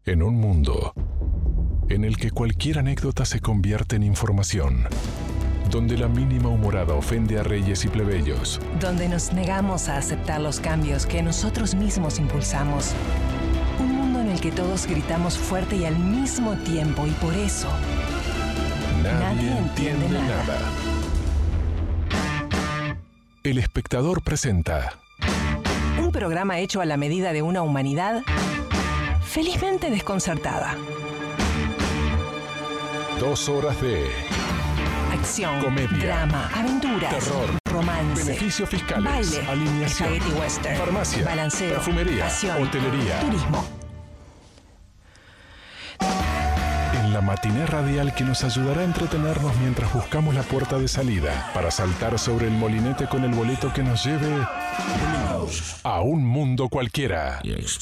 En un mundo en el que cualquier anécdota se convierte en información, donde la mínima humorada ofende a reyes y plebeyos, donde nos negamos a aceptar los cambios que nosotros mismos impulsamos. Un mundo en el que todos gritamos fuerte y al mismo tiempo, y por eso nadie entiende nada. El Espectador presenta un programa hecho a la medida de una humanidad felizmente desconcertada. 2 horas de acción, comedia, drama, aventuras, terror, romance, beneficios fiscales, baile, alineación, spaghetti western, farmacia, balanceo, perfumería, pasión, hotelería, turismo. En la matiné radial que nos ayudará a entretenernos mientras buscamos la puerta de salida para saltar sobre el molinete con el boleto que nos lleve a un mundo cualquiera.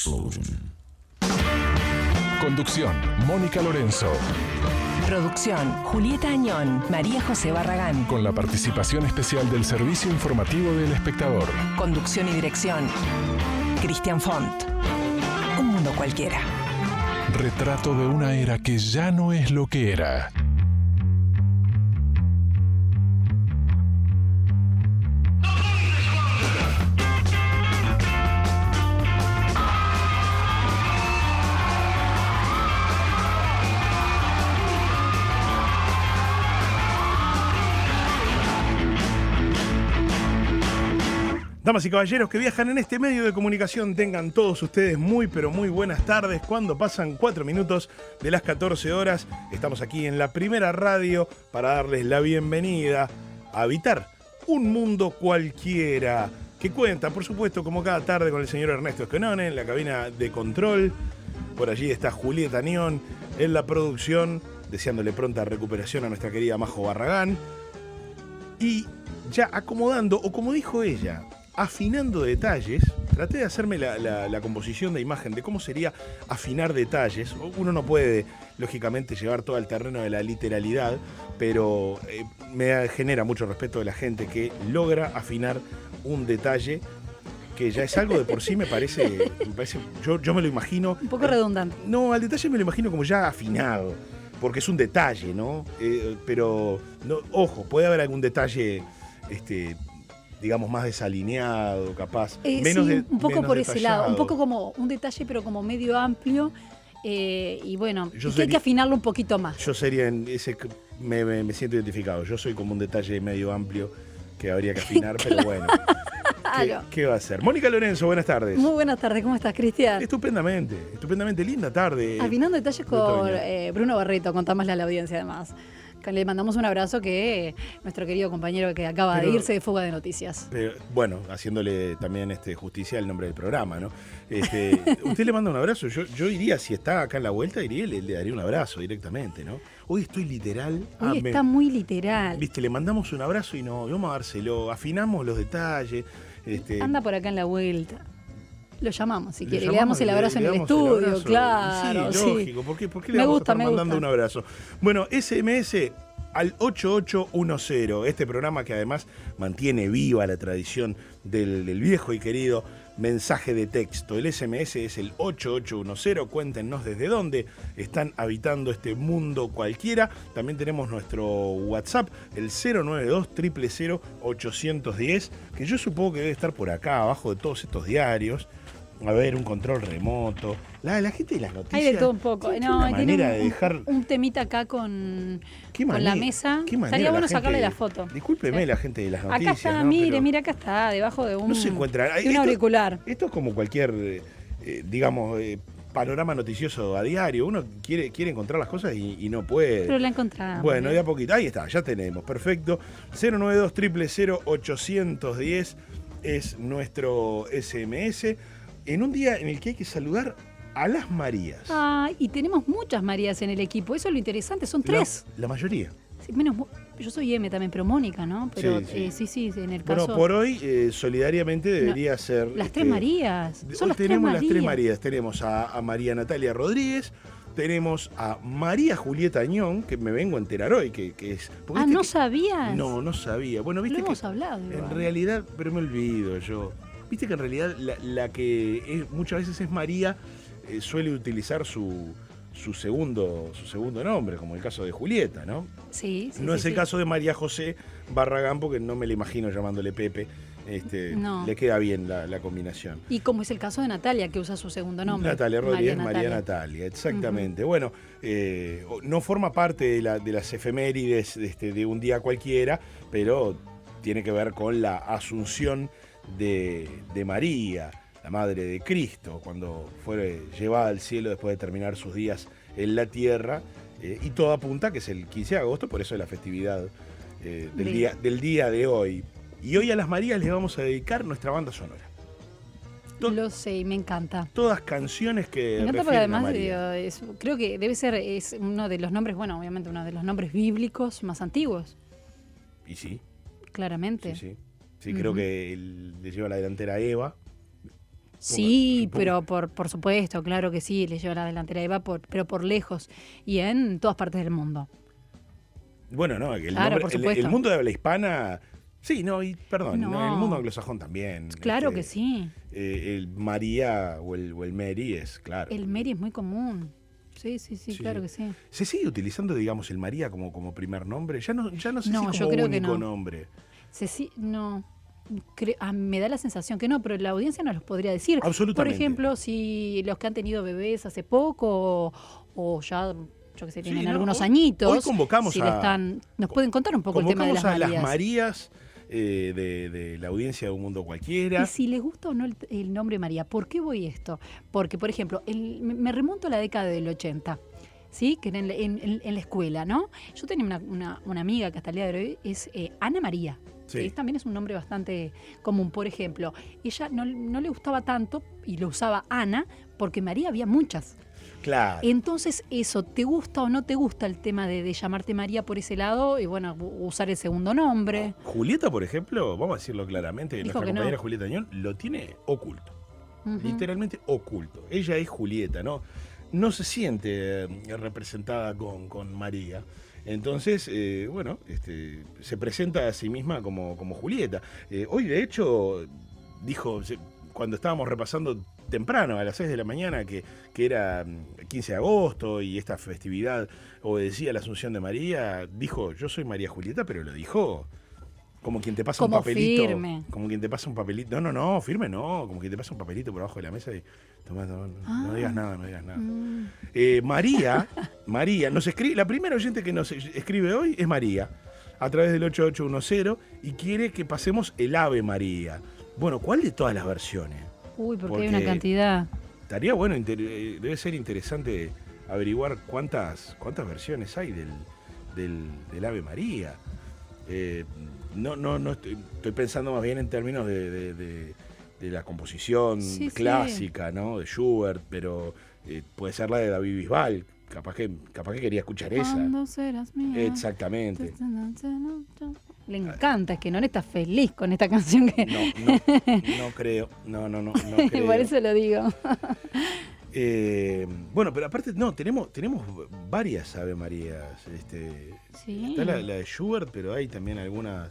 Conducción, Mónica Lorenzo. Producción, Julieta Añón, María José Barragán. Con la participación especial del Servicio Informativo del Espectador. Conducción y dirección, Cristian Font. Un mundo cualquiera. Retrato de una era que ya no es lo que era. Damas y caballeros que viajan en este medio de comunicación, tengan todos ustedes muy pero muy buenas tardes. Cuando pasan 4 minutos de las 14 horas, estamos aquí en la primera radio para darles la bienvenida a habitar un mundo cualquiera. Que cuenta, por supuesto, como cada tarde, con el señor Ernesto Esquenone en la cabina de control. Por allí está Julieta Añón en la producción, deseándole pronta recuperación a nuestra querida Majo Barragán. Y ya acomodando, o como dijo ella, afinando detalles. Traté de hacerme la composición de imagen de cómo sería afinar detalles. Uno no puede, lógicamente, llevar todo al terreno de la literalidad, pero me genera mucho respeto de la gente que logra afinar un detalle que ya es algo de por sí me parece yo me lo imagino... Un poco redundante. No, al detalle me lo imagino como ya afinado, porque es un detalle, ¿no? Pero, no, ojo, puede haber algún detalle... digamos, más desalineado, capaz. Menos sí, un poco por detallado. ese lado, un poco como un detalle, pero como medio amplio. Y bueno, que hay que afinarlo un poquito más. Yo sería en ese, me siento identificado. Yo soy como un detalle medio amplio que habría que afinar, pero bueno. ¿Qué va a hacer? Mónica Lorenzo, buenas tardes. Muy buenas tardes, ¿cómo estás, Cristian? Estupendamente, linda tarde. Afinando detalles con Bruno Barreto, contámosle a la audiencia además. Le mandamos un abrazo que nuestro querido compañero que acaba de irse de Fuga de Noticias. Bueno, haciéndole también justicia al nombre del programa, ¿no? Usted le manda un abrazo. Yo iría, si está acá en la vuelta, le daría un abrazo directamente, ¿no? Hoy estoy literal. Hoy está muy literal. Viste, le mandamos un abrazo y no, vamos a dárselo. Afinamos los detalles. Anda por acá en la vuelta. Lo llamamos, si quiere. Le llamamos, damos el abrazo en el estudio, claro. Sí, lógico. ¿Por qué le vamos a estar mandando un abrazo? Bueno, SMS al 8810. Este programa que además mantiene viva la tradición del viejo y querido mensaje de texto. El SMS es el 8810. Cuéntenos desde dónde están habitando este mundo cualquiera. También tenemos nuestro WhatsApp, el 092 000 810, que yo supongo que debe estar por acá, abajo de todos estos diarios. A ver, un control remoto. La gente de las noticias. Hay de todo un poco. Tiene una manera de dejar un temita acá con la mesa. Estaría bueno sacarle la foto. Discúlpeme, ¿sí? La gente de las noticias. Acá está, ¿no? mira, acá está, debajo de un, no se encuentra, de un auricular. Esto es como cualquier, digamos, panorama noticioso a diario. Uno quiere encontrar las cosas y no puede. Pero la encontramos. Bueno, de a poquito. Ahí está, ya tenemos. Perfecto. 092 000 810 es nuestro SMS. En un día en el que hay que saludar a las Marías. Y tenemos muchas Marías en el equipo. Eso es lo interesante, son 3. La mayoría. Sí, menos, yo soy M también, pero Mónica, ¿no? Pero sí, en el caso... Bueno, por hoy, solidariamente debería ser... Las 3 Marías. Son las 3 tenemos Marías. Las 3 Marías. Tenemos a María Natalia Rodríguez, tenemos a María Julieta Añón, que me vengo a enterar hoy, que es... ¿No sabías? No sabía. Bueno, viste lo hemos hablado. En realidad, pero me olvido yo. Viste que en realidad la que muchas veces es María suele utilizar su segundo nombre, como el caso de Julieta, ¿no? Sí. No es el caso de María José Barragán, porque no me la imagino llamándole Pepe. No. Le queda bien la combinación. Y como es el caso de Natalia, que usa su segundo nombre. Natalia Rodríguez, María Natalia, exactamente. Bueno, no forma parte de las efemérides de un día cualquiera, pero tiene que ver con la asunción de María, la Madre de Cristo, cuando fue llevada al cielo después de terminar sus días en la tierra, y todo apunta que es el 15 de agosto, por eso es la festividad del día de hoy. Y hoy a las Marías les vamos a dedicar nuestra banda sonora. Lo sé, y me encanta. Todas canciones que me encanta porque además María. Creo que debe ser uno de los nombres, bueno, obviamente uno de los nombres bíblicos más antiguos. Y sí. Claramente. Sí, creo que le lleva la delantera a Eva. Sí, pero por supuesto, claro que sí, le lleva la delantera a Eva, pero por lejos y en todas partes del mundo. Bueno, no, el mundo de habla hispana, sí, no, y perdón, no, el mundo anglosajón también. Claro que sí. El María o el Mary es, claro. El Mary es muy común. Sí, claro que sí. ¿Se sigue utilizando, digamos, el María como primer nombre? Ya no sé si como yo creo único que no. nombre. No. Me da la sensación que no, pero la audiencia nos los podría decir. Absolutamente. Por ejemplo, si los que han tenido bebés hace poco o ya, yo que sé, tienen algunos añitos. Hoy convocamos nos pueden contar un poco el tema de las Marías. Convocamos a las Marías de la audiencia de Un Mundo Cualquiera. Y si les gusta o no el nombre María, ¿por qué voy esto? Porque, por ejemplo, me remonto a la década del 80. ¿Sí? Que era en la escuela, ¿no? Yo tenía una amiga que hasta el día de hoy es Ana María. Sí. También es un nombre bastante común. Por ejemplo, ella no le gustaba tanto y lo usaba Ana porque María había muchas. Claro. Entonces, eso, ¿te gusta o no te gusta el tema de llamarte María por ese lado? Y bueno, usar el segundo nombre. Julieta, por ejemplo, vamos a decirlo claramente, Dijo nuestra que compañera no. Julieta Añón lo tiene oculto. Literalmente oculto. Ella es Julieta, ¿no? No se siente representada con María. Entonces, se presenta a sí misma como Julieta. Hoy, de hecho, dijo, cuando estábamos repasando temprano, a las 6 de la mañana, que era 15 de agosto y esta festividad obedecía a la Asunción de María, dijo, yo soy María Julieta, pero lo dijo como quien te pasa como un papelito. Firme. Como quien te pasa un papelito. No, firme no. Como quien te pasa un papelito por abajo de la mesa y no digas nada. María, nos escribe, la primera oyente que nos escribe hoy es María, a través del 8810, y quiere que pasemos el Ave María. Bueno, ¿cuál de todas las versiones? Porque hay una cantidad. Estaría bueno, debe ser interesante averiguar cuántas versiones hay del Ave María. No estoy pensando más bien en términos de la composición clásica, ¿no? De Schubert, pero puede ser la de David Bisbal. Capaz que quería escuchar esa. ¿Cuándo serás mía? Exactamente. Le encanta, es que no está feliz con esta canción que... No creo. No creo. Por eso lo digo. Bueno, pero aparte, tenemos varias Ave Marías. Está la de Schubert, pero hay también algunas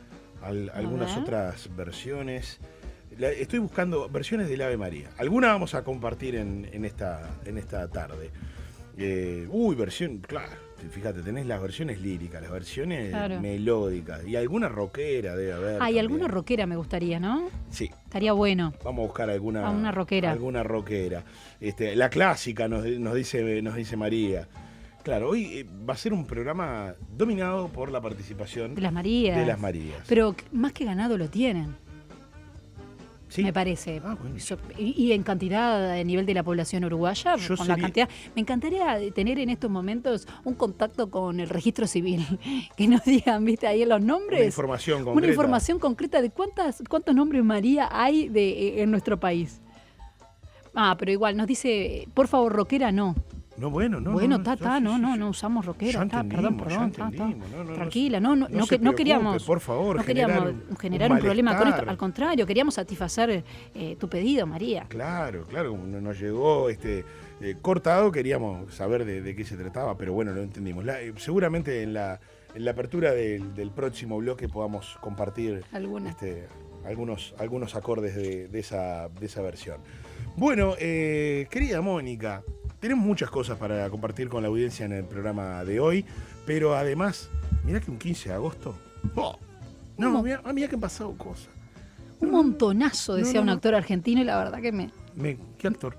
otras versiones. Estoy buscando versiones del Ave María. Algunas vamos a compartir en esta tarde. Versión, claro. Fíjate, tenés las versiones líricas, las versiones melódicas y alguna rockera debe haber. Y alguna rockera me gustaría, ¿no? Sí. Estaría bueno. Vamos a buscar una rockera. Alguna rockera. La clásica nos dice María. Claro, hoy va a ser un programa dominado por la participación de las Marías. Pero más que ganado lo tienen. ¿Sí? Me parece. Bueno. Y en cantidad, a nivel de la población uruguaya, la cantidad. Me encantaría tener en estos momentos un contacto con el registro civil. Que nos digan, ¿viste? Ahí en los nombres. Una información concreta de cuántos nombres María hay en nuestro país. Pero igual, nos dice, por favor, rockera no. No usamos rockera. Perdón. Tranquila, no queríamos. Por favor, no queríamos generar un problema con esto. Al contrario, queríamos satisfacer tu pedido, María. Claro, nos llegó cortado, queríamos saber de qué se trataba, pero bueno, lo entendimos. Seguramente en la apertura del próximo bloque podamos compartir algunos acordes de esa versión. Bueno, querida Mónica, tenemos muchas cosas para compartir con la audiencia en el programa de hoy, pero además, mirá que un 15 de agosto... ¡Oh! No, mirá que han pasado cosas. Un montonazo, decía un actor argentino, y la verdad que ¿Qué actor?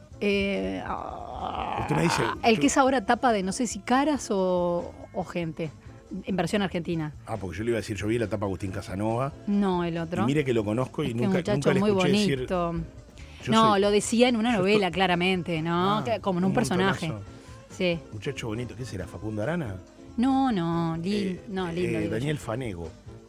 Usted me dice, el que es ahora tapa de no sé si caras o gente, en versión argentina. Porque yo le iba a decir, yo vi la tapa Agustín Casanova. No, el otro. Y mire que lo conozco y nunca le escuché muy bonito. decir... Lo decía en una novela, claramente, ¿no? Como en un personaje. Sí. Muchacho bonito, ¿qué será? ¿Facundo Arana? No, lindo. Daniel Fanego.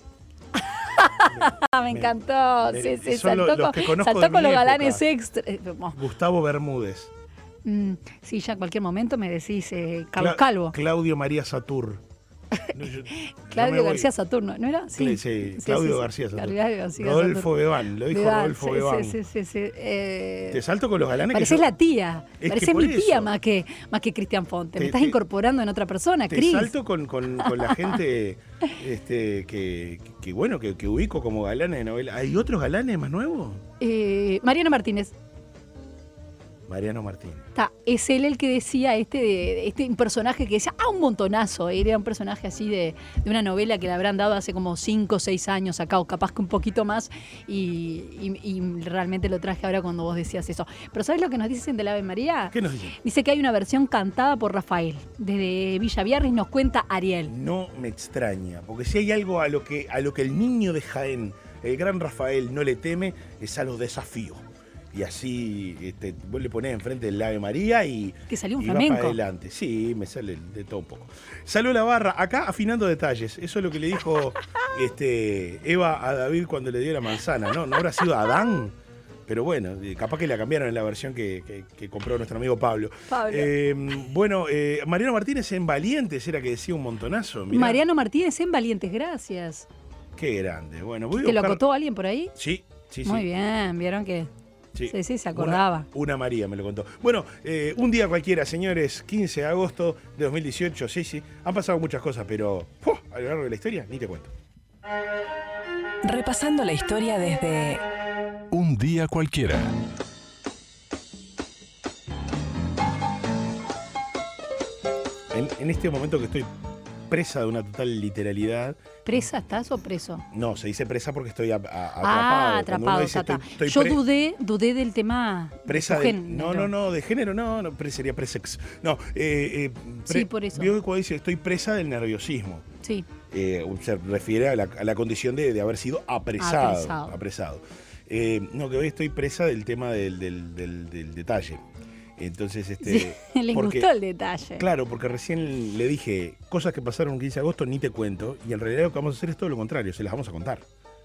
Me encantó. Sí, saltó con los galanes extra. Gustavo Bermúdez. Sí, ya en cualquier momento me decís Carlos Calvo. Claudio María Satur. Claudio García Saturno, ¿no era? Sí, Claudio García Saturno. Rodolfo Bebán, lo dijo Rodolfo Bebán. Sí. Te salto con los galanes. Pareces la tía. Pareces mi tía más que Cristian Fonte. Me estás incorporando en otra persona, Cris. Te salto con la gente que ubico como galanes de novela. ¿Hay otros galanes más nuevos? Mariano Martínez. Es él el que decía un personaje que decía, un montonazo. Era un personaje así de una novela que le habrán dado hace como 5 o 6 años acá, o capaz que un poquito más, y realmente lo traje ahora cuando vos decías eso. Pero ¿sabes lo que nos dicen del Ave María? ¿Qué nos dicen? Dice que hay una versión cantada por Rafael. Desde Villa Vierres nos cuenta Ariel. No me extraña, porque si hay algo a lo que el niño de Jaén, el gran Rafael, no le teme, es a los desafíos. Y así vos le ponés enfrente el Ave María y te salió un y flamenco. Va para adelante. Sí, me sale de todo un poco. Salud la barra, acá afinando detalles. Eso es lo que le dijo Eva a David cuando le dio la manzana. No habrá sido Adán, pero bueno, capaz que la cambiaron en la versión que compró nuestro amigo Pablo. Mariano Martínez en Valientes era que decía un montonazo. Mirá. Mariano Martínez en Valientes, gracias. Qué grande. Bueno, ¿Te lo acotó alguien por ahí? Sí. Muy bien, ¿vieron que? Sí, se acordaba. Una María me lo contó. Bueno, un día cualquiera, señores, 15 de agosto de 2018, sí. Han pasado muchas cosas, pero a lo largo de la historia, ni te cuento. Repasando la historia desde un día cualquiera. En este momento que estoy presa de una total literalidad. ¿Presa estás o preso? No, se dice presa porque estoy atrapado. Atrapado. Dice, yo dudé del tema. Presa de no, de género no, sería presex. No, sí, por eso. Vio que cuando dice estoy presa del nerviosismo. Sí. Se refiere a la condición de haber sido apresado. Que hoy estoy presa del tema del detalle. Entonces, le gustó el detalle. Claro, porque recién le dije cosas que pasaron el 15 de agosto, ni te cuento, y en realidad lo que vamos a hacer es todo lo contrario, se las vamos a contar.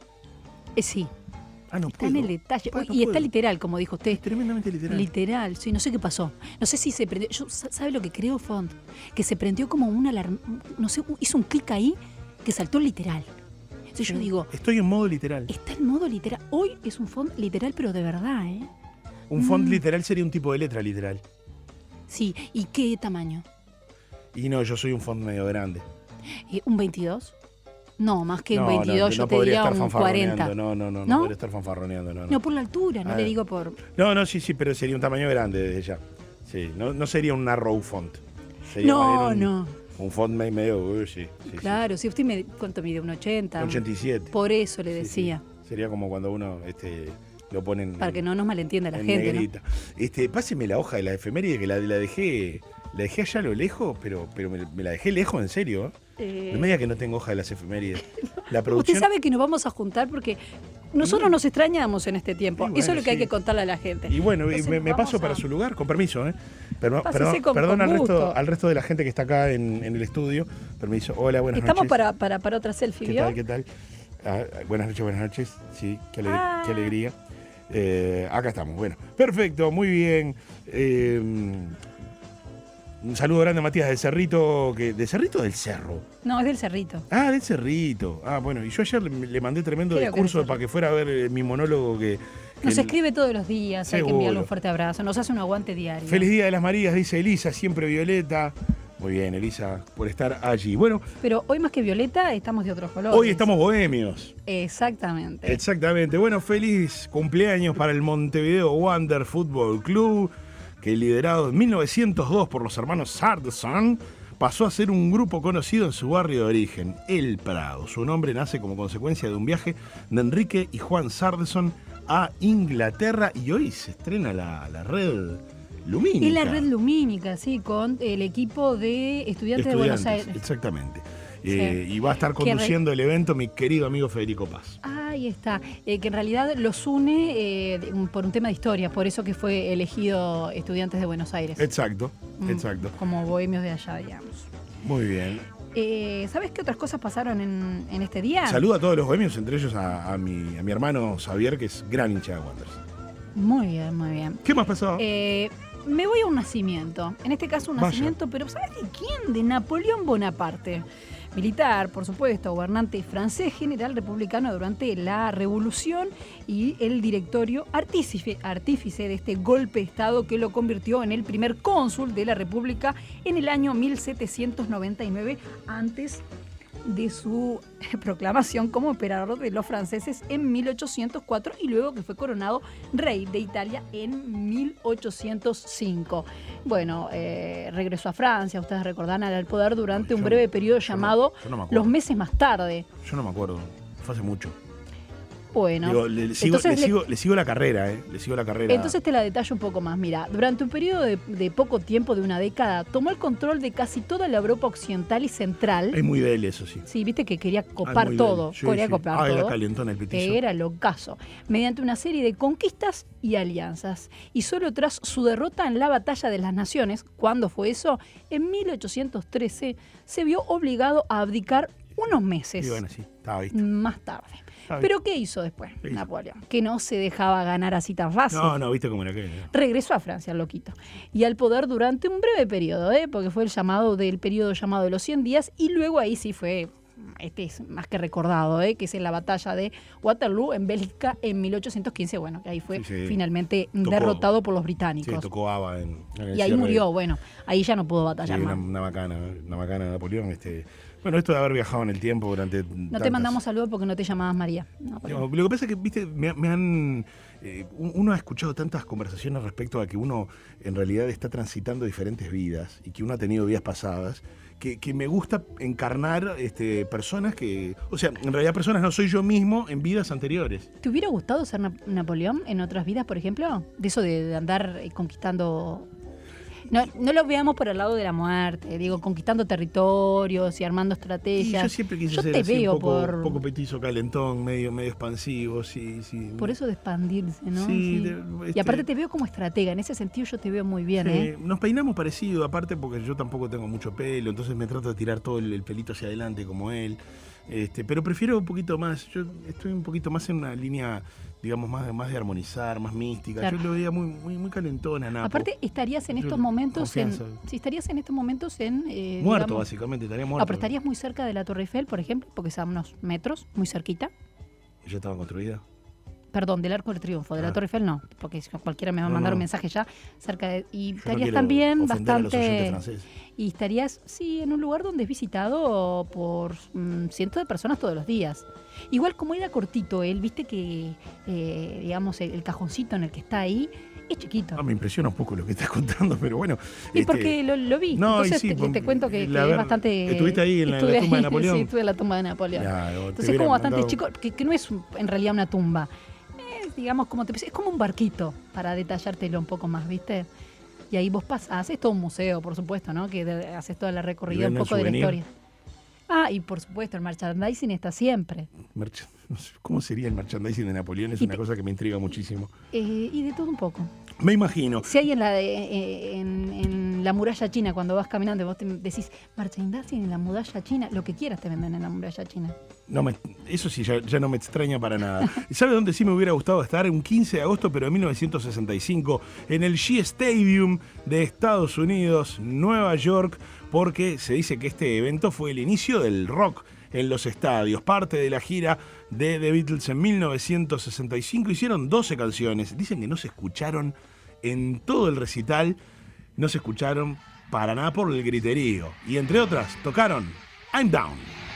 Sí. No está en el detalle. Está literal, como dijo usted. Es tremendamente literal. Literal, sí, no sé qué pasó. No sé si se prendió. ¿Sabe lo que creo, Font? Que se prendió como una alarma. No sé, hizo un clic ahí que saltó literal. Entonces yo digo. Estoy en modo literal. Está en modo literal. Hoy es un Font literal, pero de verdad, ¿eh? Un font literal sería un tipo de letra literal. Sí, ¿y qué tamaño? Y no, yo soy un font medio grande. ¿Un 22? No, más que un 22, yo te diría un 40. No podría estar fanfarroneando. No, por la altura, no le digo por... No, sí, pero sería un tamaño grande desde ya. Sí, no sería un narrow font. Sería no. Un font medio... sí. Claro, si usted ¿cuánto mide? ¿Un 80? 87. Por eso le decía. Sí. Sería como cuando uno... lo ponen para que no nos malentienda la gente, negrita. ¿No? Páseme la hoja de la efeméride que la dejé allá a lo lejos, pero me la dejé lejos, en serio. No me diga que no tengo hoja de las efemérides. La producción... Usted sabe que nos vamos a juntar porque nosotros nos extrañamos en este tiempo. Bueno, eso es lo que hay que contarle a la gente. Y bueno, me paso para su lugar, con permiso. Perdón al resto de la gente que está acá en el estudio. Permiso. Hola, buenas noches. Estamos para otra selfie, ¿vio? ¿Qué tal? Buenas noches. Sí, qué alegría. Acá estamos, bueno, perfecto, muy bien. Un saludo grande a Matías del Cerrito, ¿de Cerrito o del Cerro? No, es del Cerrito. Del Cerrito. Bueno, y yo ayer le mandé tremendo discurso para que fuera a ver mi monólogo que nos escribe todos los días, hay que enviarle un fuerte abrazo, nos hace un aguante diario. Feliz Día de las Marías, dice Elisa, siempre violeta. Muy bien, Elisa, por estar allí. Bueno, Pero hoy más que violeta estamos de otros colores. hoy estamos bohemios. Exactamente. Exactamente. Bueno, feliz cumpleaños para el Montevideo Wander Fútbol Club, que liderado en 1902 por los hermanos Sardson, pasó a ser un grupo conocido en su barrio de origen, El Prado. Su nombre nace como consecuencia de un viaje de Enrique y Juan Sardson a Inglaterra y hoy se estrena la red lumínica. Y la red lumínica, sí, con el equipo de estudiantes de Buenos Aires. Exactamente. Sí. Y va a estar conduciendo el evento mi querido amigo Federico Paz. Ahí está, que en realidad los une por un tema de historia, por eso que fue elegido Estudiantes de Buenos Aires. Exacto, exacto. Como bohemios de allá, digamos. Muy bien. ¿Sabes qué otras cosas pasaron en este día? Saludo a todos los bohemios, entre ellos a mi hermano Xavier, que es gran hincha de Wanderers. Muy bien, muy bien. ¿Qué más pasó? Me voy a un nacimiento, en este caso un Vaya. nacimiento, pero ¿sabes de quién? De Napoleón Bonaparte. Militar, por supuesto, gobernante francés, general republicano durante la Revolución y el directorio artífice de este golpe de Estado que lo convirtió en el primer cónsul de la República en el año 1799, antes de su proclamación como emperador de los franceses en 1804 y luego que fue coronado rey de Italia en 1805. Bueno, regresó a Francia, ustedes recordarán, al poder durante un breve periodo llamado Los Meses Más Tarde. Yo no me acuerdo, fue hace mucho. Bueno, Digo, le sigo la carrera, le sigo la carrera. Entonces te la detallo un poco más. Mira, durante un periodo de poco tiempo, de una década, tomó el control de casi toda la Europa occidental y central. Es muy de él, eso sí. Sí, viste que quería copar muy todo. de él. Sí, Quería sí. copar todo. Era calentón el petizo. Era lo caso. Mediante una serie de conquistas y alianzas. Y solo tras su derrota en la Batalla de las Naciones, ¿cuándo fue eso? En 1813, se vio obligado a abdicar unos meses Y bueno, sí, estaba visto. más tarde. ¿Pero qué hizo después ¿Qué hizo? Napoleón? Que no se dejaba ganar así tan fácil. No, viste cómo era que. Regresó a Francia, el loquito. Y al poder durante un breve periodo, porque fue el periodo llamado de los 100 días, y luego ahí sí fue, este es más que recordado, que es en la batalla de Waterloo en Bélgica en 1815, bueno, que ahí fue finalmente derrotado por los británicos. Sí, tocó ABBA en el y ahí cierre murió, bueno, ahí ya no pudo batallar sí, más. una bacana de Napoleón. Bueno, esto de haber viajado en el tiempo durante. No te mandamos saludos porque no te llamabas María. No, lo que pasa es que, viste, me han. Uno ha escuchado tantas conversaciones respecto a que uno en realidad está transitando diferentes vidas y que uno ha tenido vidas pasadas. Que me gusta encarnar personas que. O sea, en realidad personas no soy yo mismo en vidas anteriores. ¿Te hubiera gustado ser Napoleón en otras vidas, por ejemplo? De eso de andar conquistando. No lo veamos por el lado de la muerte, digo, conquistando territorios y armando estrategias. Y yo siempre quise ser te así, veo un poco petizo, calentón, medio expansivo, sí. Por eso de expandirse, ¿no? Sí. Y aparte te veo como estratega, en ese sentido yo te veo muy bien, Nos peinamos parecido, aparte porque yo tampoco tengo mucho pelo, entonces me trato de tirar todo el pelito hacia adelante como él. Pero prefiero un poquito más, yo estoy un poquito más en una línea, digamos, más de armonizar, más mística. Claro. Yo lo veía muy calentona, Napo. Aparte, estarías en estos momentos muerto, digamos, básicamente, estaría muerto. pero estarías muy cerca de la Torre Eiffel, por ejemplo, porque está a unos metros, muy cerquita. ¿Ya estaba construida? Perdón, del Arco del Triunfo, de la Torre Eiffel no, porque si cualquiera me va a mandar un mensaje ya cerca de... Y Yo estarías no también ofender a los oyentes bastante... franceses. Y estarías, sí, en un lugar donde es visitado por cientos de personas todos los días. Igual como era cortito él, viste que, digamos, el cajoncito en el que está ahí es chiquito. Me impresiona un poco lo que estás contando, pero bueno. Y porque lo vi. No, entonces sí, te cuento que es bastante... ¿Estuviste ahí en la tumba de Napoleón? Sí, estuve en la tumba de Napoleón. Claro, entonces es como bastante chico, que no es en realidad una tumba. Digamos, es como un barquito, para detallártelo un poco más, ¿viste? Y ahí vos pasás, es todo un museo, por supuesto, ¿no? Que haces toda la recorrida un poco de la historia. Y por supuesto, el merchandising está siempre. No sé, ¿cómo sería el merchandising de Napoleón? Es una cosa que me intriga muchísimo. Y de todo un poco. Me imagino. Si hay en la muralla china, cuando vas caminando, vos te decís, merchandising en la muralla china, lo que quieras te venden en la muralla china. Eso sí, ya no me extraña para nada. ¿Sabe dónde sí me hubiera gustado estar? Un 15 de agosto, pero de 1965, en el Shea Stadium de Estados Unidos, Nueva York, porque se dice que este evento fue el inicio del rock en los estadios. Parte de la gira de The Beatles en 1965. Hicieron 12 canciones. Dicen que no se escucharon en todo el recital. No se escucharon para nada por el griterío. Y entre otras, tocaron I'm Down.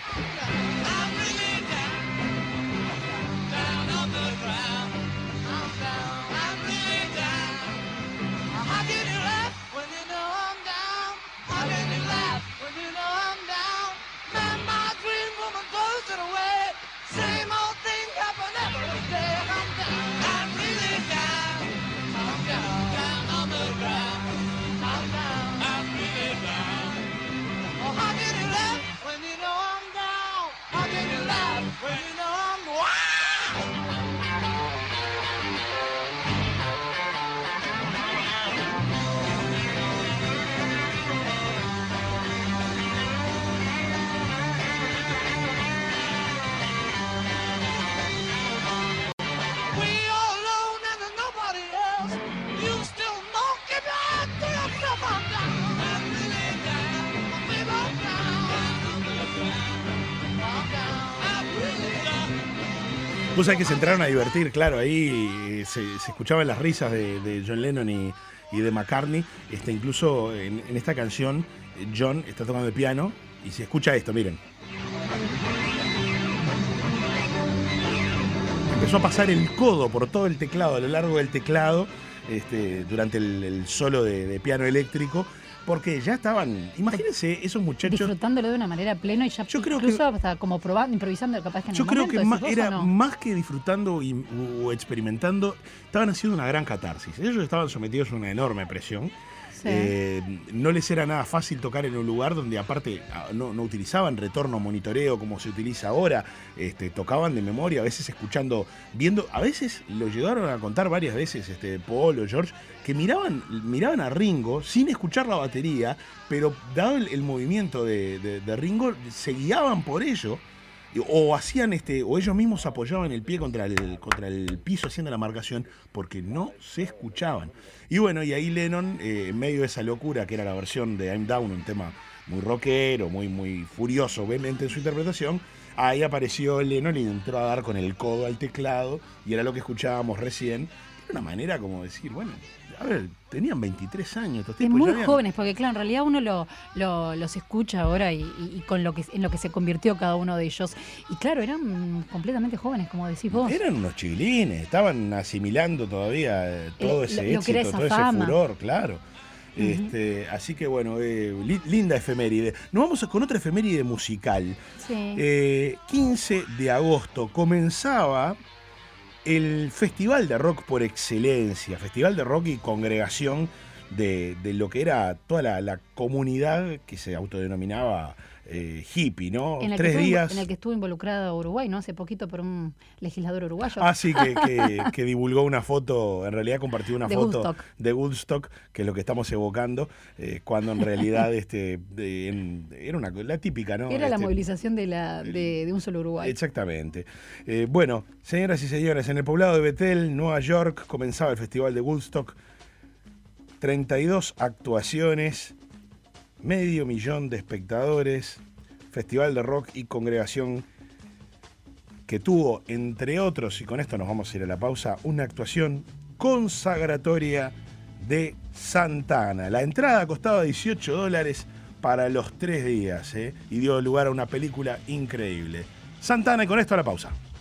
Vos sabés que se entraron a divertir, claro, ahí se escuchaban las risas de John Lennon y de McCartney. Incluso en esta canción, John está tocando el piano y se escucha esto, miren. Empezó a pasar el codo por todo el teclado, a lo largo del teclado, durante el solo de piano eléctrico. Porque ya estaban, imagínense esos muchachos disfrutándolo de una manera plena y ya yo creo incluso que, hasta como probando, improvisando capaz que en yo el creo momento, que era más que disfrutando o experimentando, estaban haciendo una gran catarsis. Ellos estaban sometidos a una enorme presión. Sí. No les era nada fácil tocar en un lugar donde aparte no utilizaban retorno monitoreo como se utiliza ahora, tocaban de memoria, a veces escuchando, viendo, a veces lo llegaron a contar varias veces Paul o George, que miraban a Ringo sin escuchar la batería, pero dado el movimiento de Ringo, se guiaban por ello. O hacían o ellos mismos apoyaban el pie contra el piso haciendo la marcación porque no se escuchaban. Y bueno, y ahí Lennon, en medio de esa locura que era la versión de I'm Down, un tema muy rockero, muy furioso, obviamente en su interpretación, ahí apareció Lennon y entró a dar con el codo al teclado y era lo que escuchábamos recién. Era una manera como decir, bueno, a ver, tenían 23 años estos tipos. Muy jóvenes, porque claro, en realidad uno los escucha ahora y con en lo que se convirtió cada uno de ellos. Y claro, eran completamente jóvenes, como decís vos. Eran unos chiquilines, estaban asimilando todavía todo ese éxito, todo ese furor, claro. Así que bueno, linda efeméride. Nos vamos con otra efeméride musical. Sí. 15 de agosto comenzaba el festival de rock por excelencia, festival de rock y congregación de lo que era toda la comunidad que se autodenominaba hippie, ¿no? 3 días. En el que estuvo involucrado Uruguay, ¿no? Hace poquito por un legislador uruguayo. Ah, sí, que divulgó una foto, en realidad compartió una foto de Woodstock, que es lo que estamos evocando, cuando en realidad era la típica, ¿no? Era la movilización de un solo Uruguay. Exactamente. Bueno, señoras y señores, en el poblado de Bethel, Nueva York, comenzaba el festival de Woodstock. 32 actuaciones, 500,000 de espectadores, festival de rock y congregación que tuvo, entre otros, y con esto nos vamos a ir a la pausa, una actuación consagratoria de Santana. La entrada costaba $18 para los 3 días, y dio lugar a una película increíble. Santana, y con esto a la pausa.